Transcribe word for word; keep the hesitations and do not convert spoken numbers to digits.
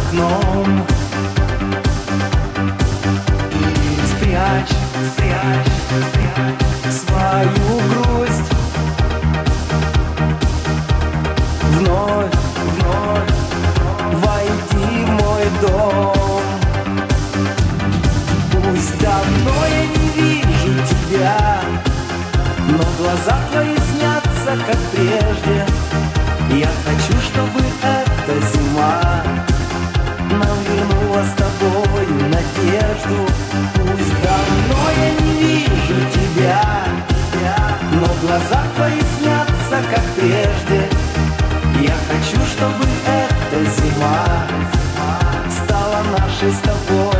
окном. Спрячь, спрячь, спрячь свою грусть. Вновь, вновь войди в мой дом. Пусть давно я не вижу тебя, но глаза твои снятся, как прежде. Я хочу, чтобы эта зима нам вернула с тобою надежду. Пусть давно я не вижу тебя, но глаза твои снятся, как прежде. Я хочу, чтобы эта зима стала нашей с тобой